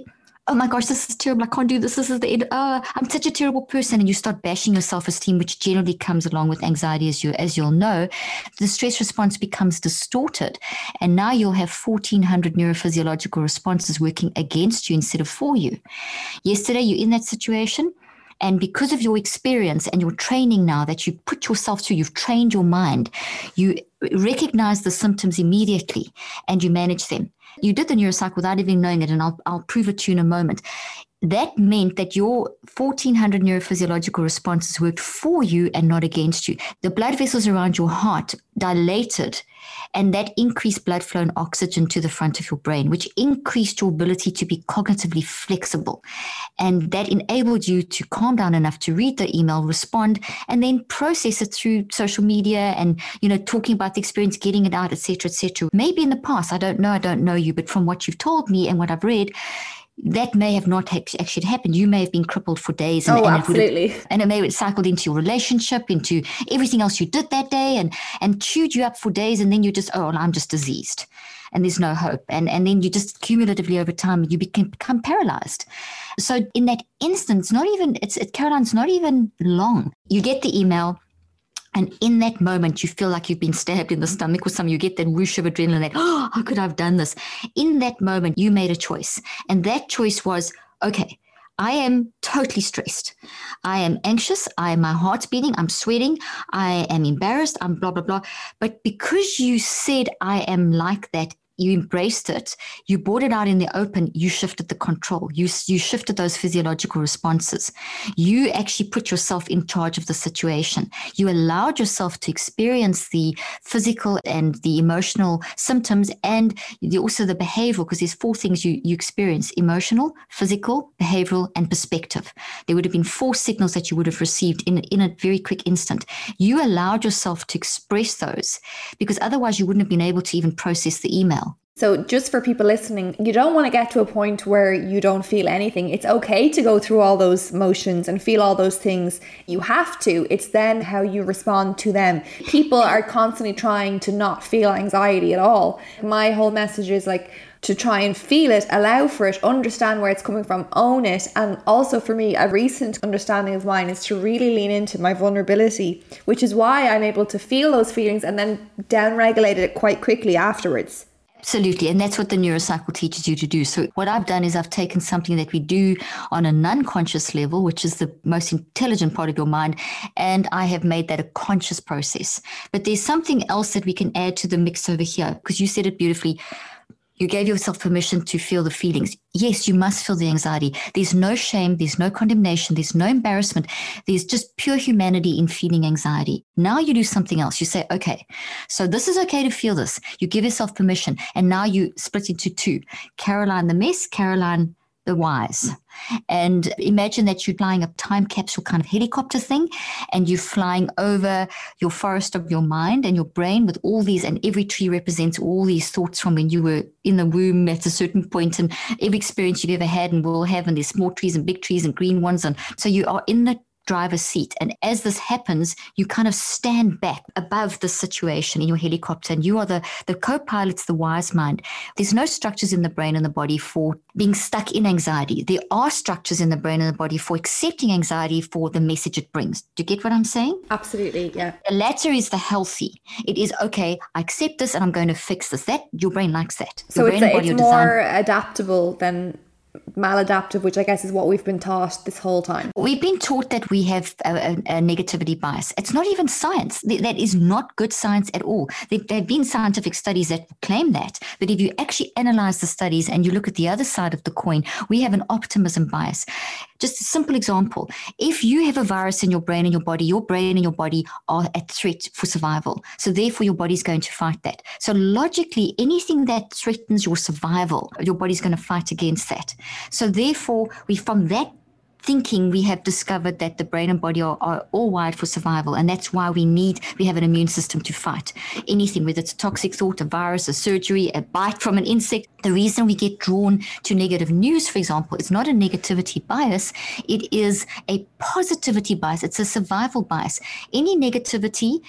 oh my gosh, this is terrible. I can't do this. This is the end. I'm such a terrible person. And you start bashing your self-esteem, which generally comes along with anxiety, as you'll know. The stress response becomes distorted. And now you'll have 1,400 neurophysiological responses working against you instead of for you. Yesterday, you're in that situation. And because of your experience and your training now that you put yourself through, you've trained your mind, you recognize the symptoms immediately and you manage them. You did the neuropsych without even knowing it, and I'll prove it to you in a moment. That meant that your 1,400 neurophysiological responses worked for you and not against you. The blood vessels around your heart dilated, and that increased blood flow and oxygen to the front of your brain, which increased your ability to be cognitively flexible. And that enabled you to calm down enough to read the email, respond, and then process it through social media and, talking about the experience, getting it out, et cetera, et cetera. Maybe in the past, I don't know you, but from what you've told me and what I've read, that may have not actually happened. You may have been crippled for days. And, absolutely. And it may have cycled into your relationship, into everything else you did that day and chewed you up for days. And then you just, I'm just diseased and there's no hope. And then you just cumulatively over time, you become paralyzed. So in that instance, Caroline's not even long. You get the email. And in that moment, you feel like you've been stabbed in the stomach with something. You get that whoosh of adrenaline, like, how could I have done this? In that moment, you made a choice. And that choice was, okay, I am totally stressed. I am anxious. My heart's beating. I'm sweating. I am embarrassed. I'm blah, blah, blah. But because you said I am like that, you embraced it, you brought it out in the open, you shifted the control, you shifted those physiological responses. You actually put yourself in charge of the situation. You allowed yourself to experience the physical and the emotional symptoms and also the behavioral, because there's 4 things you experience: emotional, physical, behavioral, and perspective. There would have been 4 signals that you would have received in a very quick instant. You allowed yourself to express those because otherwise you wouldn't have been able to even process the email. So just for people listening, you don't want to get to a point where you don't feel anything. It's okay to go through all those motions and feel all those things. You have to. It's then how you respond to them. People are constantly trying to not feel anxiety at all. My whole message is to try and feel it, allow for it, understand where it's coming from, own it. And also for me, a recent understanding of mine is to really lean into my vulnerability, which is why I'm able to feel those feelings and then down-regulate it quite quickly afterwards. Absolutely. And that's what the neurocycle teaches you to do. So what I've done is I've taken something that we do on a non-conscious level, which is the most intelligent part of your mind, and I have made that a conscious process. But there's something else that we can add to the mix over here, because you said it beautifully. You gave yourself permission to feel the feelings. Yes, you must feel the anxiety. There's no shame. There's no condemnation. There's no embarrassment. There's just pure humanity in feeling anxiety. Now you do something else. You say, okay, so this is okay to feel this. You give yourself permission. And now you split into 2. Caroline the mess, Caroline the wise. And imagine that you're flying a time capsule kind of helicopter thing, and you're flying over your forest of your mind and your brain with all these, and every tree represents all these thoughts from when you were in the womb at a certain point, and every experience you've ever had and will have, and there's small trees and big trees and green ones. And so you are in the driver's seat. And as this happens, you kind of stand back above the situation in your helicopter, and you are the co-pilot's the wise mind. There's no structures in the brain and the body for being stuck in anxiety. There are structures in the brain and the body for accepting anxiety for the message it brings. Do you get what I'm saying? Absolutely, yeah. The latter is the healthy. It is, okay, I accept this and I'm going to fix this. That your brain likes that. So it's more adaptable than maladaptive, which I guess is what we've been taught this whole time. We've been taught that we have a negativity bias. It's not even science. That is not good science at all. There have been scientific studies that claim that. But if you actually analyze the studies and you look at the other side of the coin, we have an optimism bias. Just a simple example. If you have a virus in your brain and your brain and your body are at threat for survival. So therefore your body's going to fight that. So logically, anything that threatens your survival, your body's going to fight against that. So therefore, from that thinking, we have discovered that the brain and body are all wired for survival. And that's why we have an immune system to fight anything, whether it's a toxic thought, a virus, a surgery, a bite from an insect. The reason we get drawn to negative news, for example, it's not a negativity bias. It is a positivity bias. It's a survival bias. Any negativity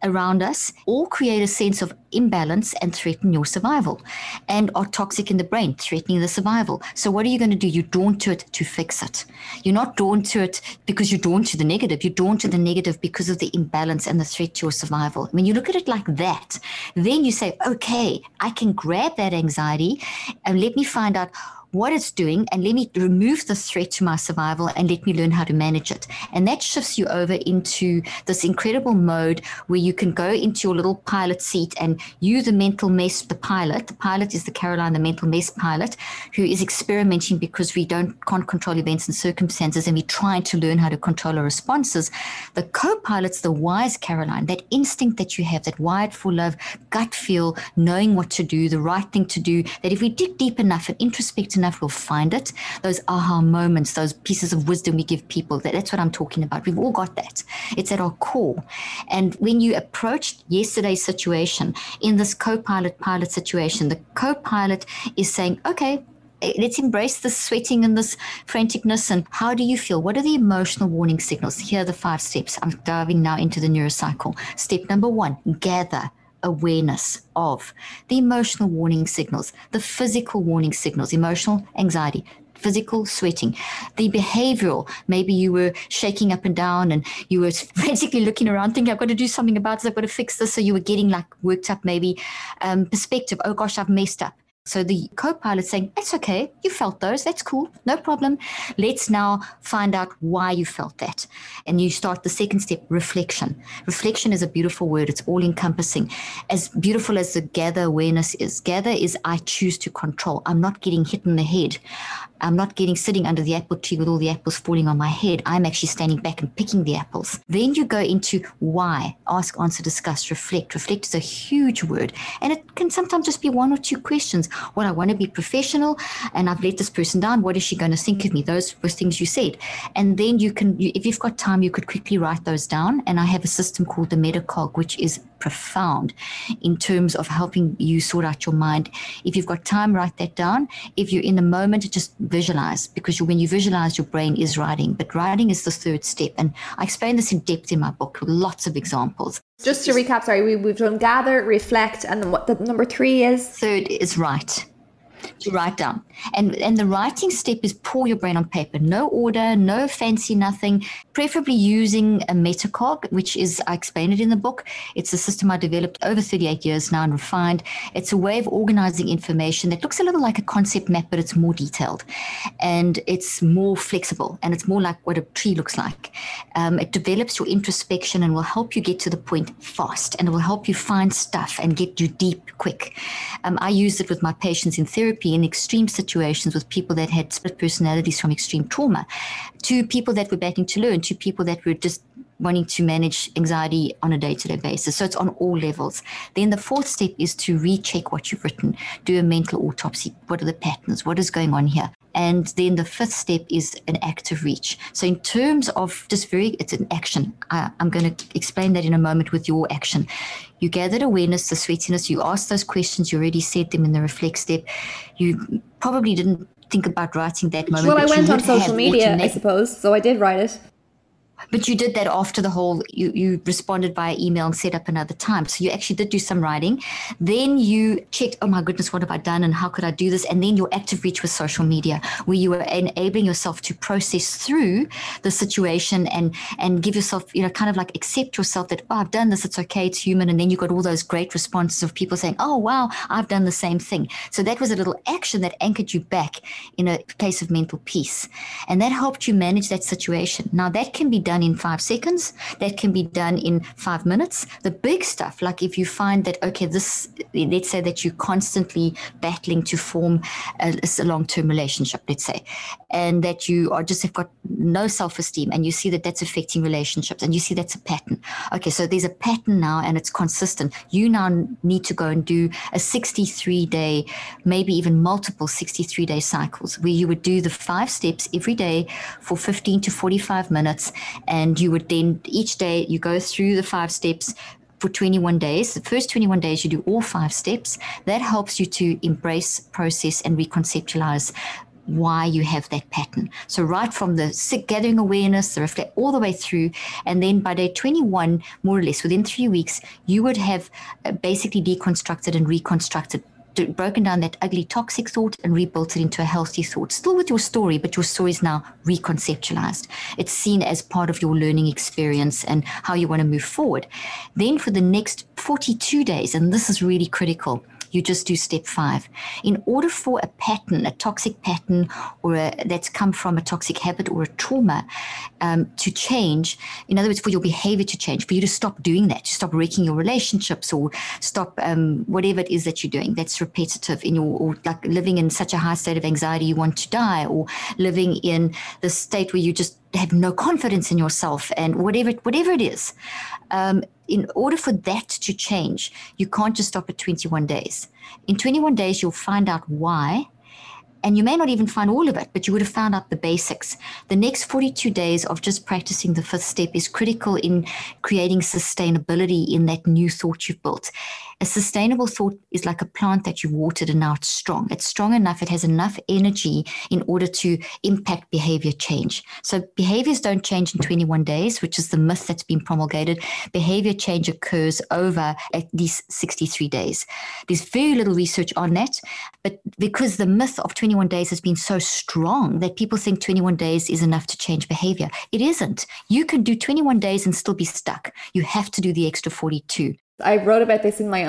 around us all create a sense of imbalance and threaten your survival, and are toxic in the brain, threatening the survival. So what are you going to do? You're drawn to it to fix it. You're not drawn to it because you're drawn to the negative. You're drawn to the negative because of the imbalance and the threat to your survival. When you look at it like that, then you say, okay, I can grab that anxiety and let me find out what it's doing, and let me remove the threat to my survival and let me learn how to manage it. And that shifts you over into this incredible mode where you can go into your little pilot seat, and you, the mental mess, the pilot is the Caroline, the mental mess pilot, who is experimenting because we can't control events and circumstances, and we're trying to learn how to control our responses. The co-pilot's the wise Caroline, that instinct that you have, that wired for love, gut feel, knowing what to do, the right thing to do, that if we dig deep enough and introspect enough, we'll find it. Those aha moments, those pieces of wisdom we give people, that's what I'm talking about. We've all got that. It's at our core. And when you approached yesterday's situation in this co-pilot situation, the co-pilot is saying, okay, let's embrace this sweating and this franticness. And how do you feel? What are the emotional warning signals? Here are the 5 steps. I'm diving now into the neurocycle. Step number 1, gather awareness of the emotional warning signals, the physical warning signals, emotional anxiety, physical sweating, the behavioral, maybe you were shaking up and down and you were frantically looking around thinking, I've got to do something about this, I've got to fix this. So you were getting like worked up, maybe perspective, oh gosh, I've messed up. So the co-pilot saying, that's okay, you felt those, that's cool, no problem. Let's now find out why you felt that. And you start the second step, reflection. Reflection is a beautiful word, it's all encompassing. As beautiful as the gather awareness is, gather is I choose to control. I'm not getting hit in the head. I'm not sitting under the apple tree with all the apples falling on my head. I'm actually standing back and picking the apples. Then you go into why, ask, answer, discuss, reflect. Reflect is a huge word. And it can sometimes just be 1 or 2 questions. Well, I want to be professional and I've let this person down. What is she going to think of me? Those were things you said. And then if you've got time, you could quickly write those down. And I have a system called the Metacog, which is profound in terms of helping you sort out your mind. If you've got time, write that down. If you're in the moment, just visualize, because when you visualize, your brain is writing. But writing is the 3rd step. And I explain this in depth in my book with lots of examples. Just to recap, sorry, we've done gather, reflect, and then what the number 3 is? 3rd is write. To write down. And the writing step is pour your brain on paper. No order, no fancy nothing, preferably using a Metacog, which is, I explain it in the book. It's a system I developed over 38 years now and refined. It's a way of organizing information that looks a little like a concept map, but it's more detailed and it's more flexible and it's more like what a tree looks like. It develops your introspection and will help you get to the point fast, and it will help you find stuff and get you deep quick. I use it with my patients in therapy in extreme situations with people that had split personalities from extreme trauma, to people that were battling to learn, to people that were just wanting to manage anxiety on a day-to-day basis. So it's on all levels. Then the 4th step is to recheck what you've written, do a mental autopsy. What are the patterns? What is going on here? And then the 5th step is an active reach. So in terms of it's an action. I'm going to explain that in a moment with your action. You gathered awareness, the sweatiness, you asked those questions, you already said them in the reflect step. You probably didn't think about writing that moment. Well, I went on social media, I suppose, so I did write it. But you did that after the whole, you responded via email and set up another time. So you actually did do some writing. Then you checked, oh my goodness, what have I done and how could I do this? And then your active reach was social media, where you were enabling yourself to process through the situation and give yourself, kind of like accept yourself that, oh, I've done this, it's okay, it's human. And then you got all those great responses of people saying, oh, wow, I've done the same thing. So that was a little action that anchored you back in a place of mental peace. And that helped you manage that situation. Now that can be done in 5 seconds, that can be done in 5 minutes. The big stuff, like if you find that, okay, let's say that you're constantly battling to form a long-term relationship, let's say, and that you are just have got no self-esteem and you see that that's affecting relationships and you see that's a pattern. Okay, so there's a pattern now and it's consistent. You now need to go and do a 63-day, maybe even multiple 63-day cycles where you would do the 5 steps every day for 15 to 45 minutes. And you would then, each day, you go through the 5 steps for 21 days. The first 21 days, you do all 5 steps. That helps you to embrace, process, and reconceptualize why you have that pattern. So right from the gathering awareness, the reflect, all the way through, and then by day 21, more or less, within 3 weeks, you would have basically deconstructed and reconstructed, broken down that ugly toxic thought and rebuilt it into a healthy thought. Still with your story, but your story is now reconceptualized. It's seen as part of your learning experience and how you want to move forward. Then for the next 42 days, and this is really critical, you just do step 5. In order for a pattern, a toxic pattern, or that's come from a toxic habit or a trauma to change, in other words, for your behavior to change, for you to stop doing that, to stop wrecking your relationships or stop whatever it is that you're doing that's repetitive in your, or like living in such a high state of anxiety you want to die, or living in the state where you just have no confidence in yourself, and whatever it is. In order for that to change, you can't just stop at 21 days. In 21 days, you'll find out why, and you may not even find all of it, but you would have found out the basics. The next 42 days of just practicing the 5th step is critical in creating sustainability in that new thought you've built. A sustainable thought is like a plant that you've watered and now it's strong. It's strong enough, it has enough energy in order to impact behavior change. So behaviors don't change in 21 days, which is the myth that's been promulgated. Behavior change occurs over at least 63 days. There's very little research on that, but because the myth of 21 days has been so strong that people think 21 days is enough to change behavior. It isn't. You can do 21 days and still be stuck. You have to do the extra 42. I wrote about this in my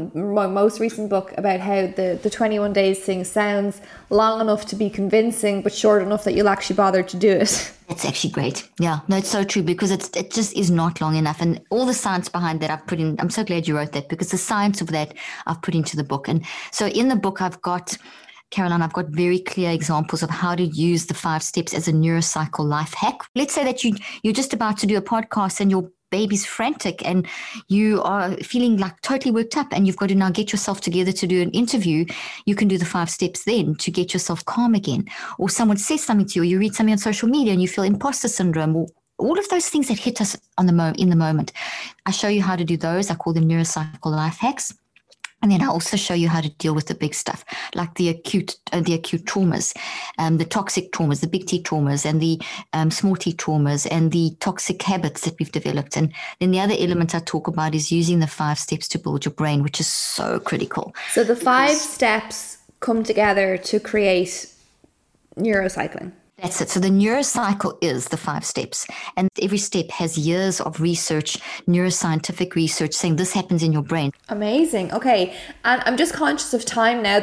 most recent book, about how the 21 days thing sounds long enough to be convincing, but short enough that you'll actually bother to do it. That's actually great. Yeah, no, it's so true, because it just is not long enough. And all the science behind that I've put in, I'm so glad you wrote that, because the science of that I've put into the book. And so in the book, Caroline, I've got very clear examples of how to use the 5 steps as a neurocycle life hack. Let's say that you're just about to do a podcast and your baby's frantic and you are feeling like totally worked up and you've got to now get yourself together to do an interview. You can do the 5 steps then to get yourself calm again. Or someone says something to you, or you read something on social media and you feel imposter syndrome, or all of those things that hit us in the moment. I show you how to do those. I call them neurocycle life hacks. And then I also show you how to deal with the big stuff, like the acute traumas, the toxic traumas, the big T traumas, and the small T traumas, and the toxic habits that we've developed. And then the other element I talk about is using the 5 steps to build your brain, which is so critical. So the 5 steps come together to create neurocycling. That's it. So the neurocycle is the 5 steps, and every step has years of research, neuroscientific research saying this happens in your brain. Amazing. Okay. And I'm just conscious of time now.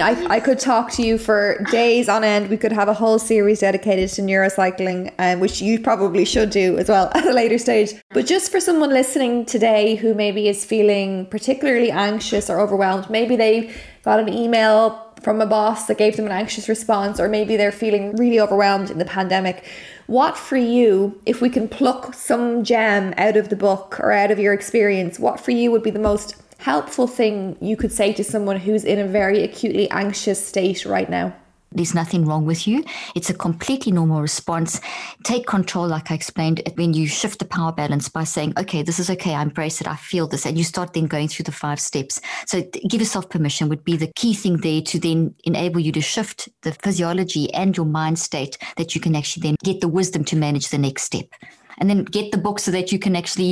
I could talk to you for days on end. We could have a whole series dedicated to neurocycling, which you probably should do as well at a later stage. But just for someone listening today who maybe is feeling particularly anxious or overwhelmed, maybe they got an email from a boss that gave them an anxious response, or maybe they're feeling really overwhelmed in the pandemic. What for you, if we can pluck some gem out of the book or out of your experience, what for you would be the most helpful thing you could say to someone who's in a very acutely anxious state right now? There's nothing wrong with you. It's a completely normal response. Take control, like I explained, when you shift the power balance by saying, okay, this is okay, I embrace it, I feel this, and you start then going through the 5 steps. So give yourself permission would be the key thing there to then enable you to shift the physiology and your mind state, that you can actually then get the wisdom to manage the next step. And then get the book so that you can actually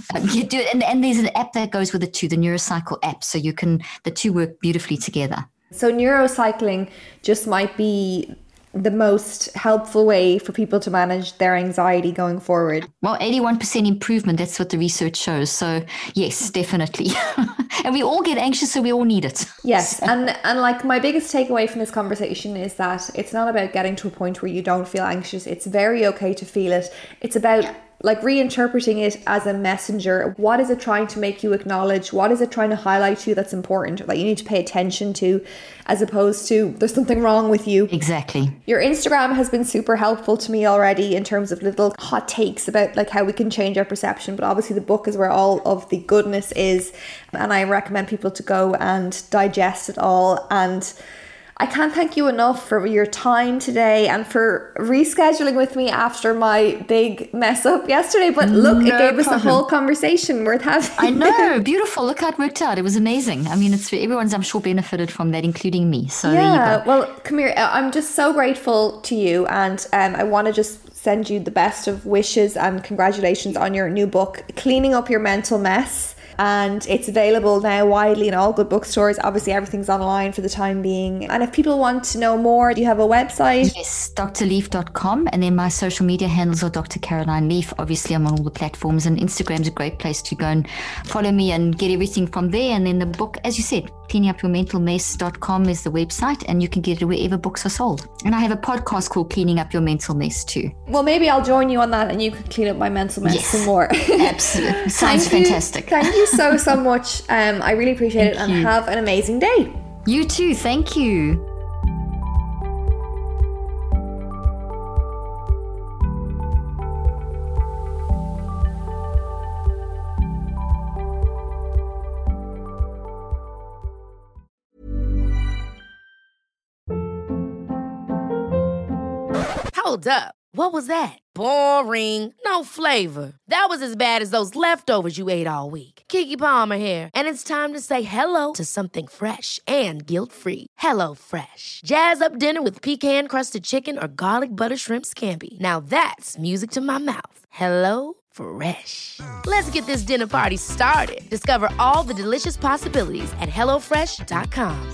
do it. And there's an app that goes with it too, the Neurocycle app. So the two work beautifully together. So neurocycling just might be the most helpful way for people to manage their anxiety going forward. Well, 81% improvement, that's what the research shows. So yes, definitely. And we all get anxious, so we all need it. Yes. And like my biggest takeaway from this conversation is that it's not about getting to a point where you don't feel anxious. It's very okay to feel it. It's about like reinterpreting it as a messenger. What is it trying to make you acknowledge? What is it trying to highlight to you that's important, that you need to pay attention to, as opposed to there's something wrong with you? Exactly. Your Instagram has been super helpful to me already in terms of little hot takes about like how we can change our perception, but obviously the book is where all of the goodness is, and I recommend people to go and digest it all. And I can't thank you enough for your time today and for rescheduling with me after my big mess up yesterday. But look, it gave us a whole conversation worth having. I know, beautiful. Look how it worked out. It was amazing. I mean, it's everyone's, I'm sure, benefited from that, including me. So there you go. Well, come here. I'm just so grateful to you, and I want to just send you the best of wishes and congratulations on your new book, Cleaning Up Your Mental Mess. And it's available now widely in all good bookstores. Obviously, everything's online for the time being. And if people want to know more, do you have a website? Yes, drleaf.com. And then my social media handles are Dr. Caroline Leaf. Obviously, I'm on all the platforms, and Instagram's a great place to go and follow me and get everything from there. And then the book, as you said, cleaningupyourmentalmess.com is the website, and you can get it wherever books are sold. And I have a podcast called Cleaning Up Your Mental Mess too. Well, maybe I'll join you on that and you can clean up my mental mess some more. Absolutely. Sounds fantastic. Thank you so much. I really appreciate it, and have an amazing day. You too. Thank you. Hold up. What was that? Boring. No flavor. That was as bad as those leftovers you ate all week. Keke Palmer here. And it's time to say hello to something fresh and guilt-free. Hello Fresh. Jazz up dinner with pecan-crusted chicken or garlic butter shrimp scampi. Now that's music to my mouth. Hello Fresh. Let's get this dinner party started. Discover all the delicious possibilities at HelloFresh.com.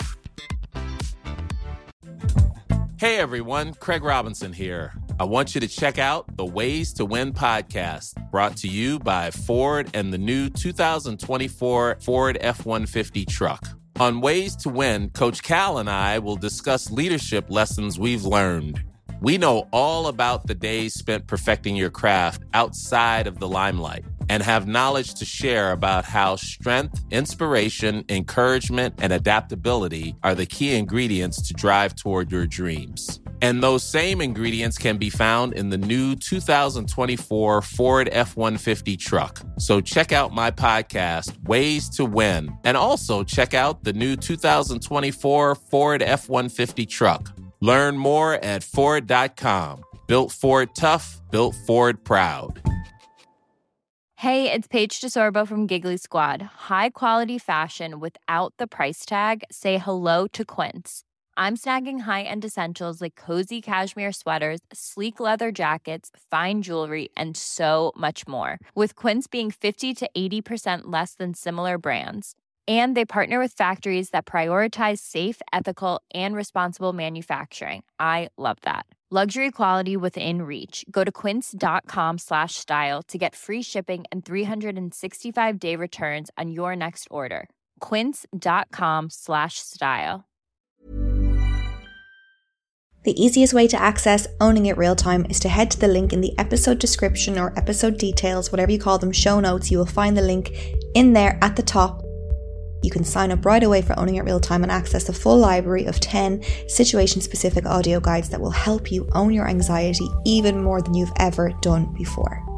Hey everyone, Craig Robinson here. I want you to check out the Ways to Win podcast, brought to you by Ford and the new 2024 Ford F-150 truck. On Ways to Win, Coach Cal and I will discuss leadership lessons we've learned. We know all about the days spent perfecting your craft outside of the limelight, and have knowledge to share about how strength, inspiration, encouragement, and adaptability are the key ingredients to drive toward your dreams. And those same ingredients can be found in the new 2024 Ford F-150 truck. So check out my podcast, Ways to Win, and also check out the new 2024 Ford F-150 truck. Learn more at Ford.com. Built Ford tough, built Ford proud. Hey, it's Paige DeSorbo from Giggly Squad. High quality fashion without the price tag. Say hello to Quince. I'm snagging high-end essentials like cozy cashmere sweaters, sleek leather jackets, fine jewelry, and so much more. With Quince being 50 to 80% less than similar brands. And they partner with factories that prioritize safe, ethical, and responsible manufacturing. I love that. Luxury quality within reach. Go to quince.com/style to get free shipping and 365-day returns on your next order. Quince.com/style. The easiest way to access Owning It Real Time is to head to the link in the episode description or episode details, whatever you call them, show notes. You will find the link in there at the top. You can sign up right away for Owning It Real Time and access the full library of 10 situation-specific audio guides that will help you own your anxiety even more than you've ever done before.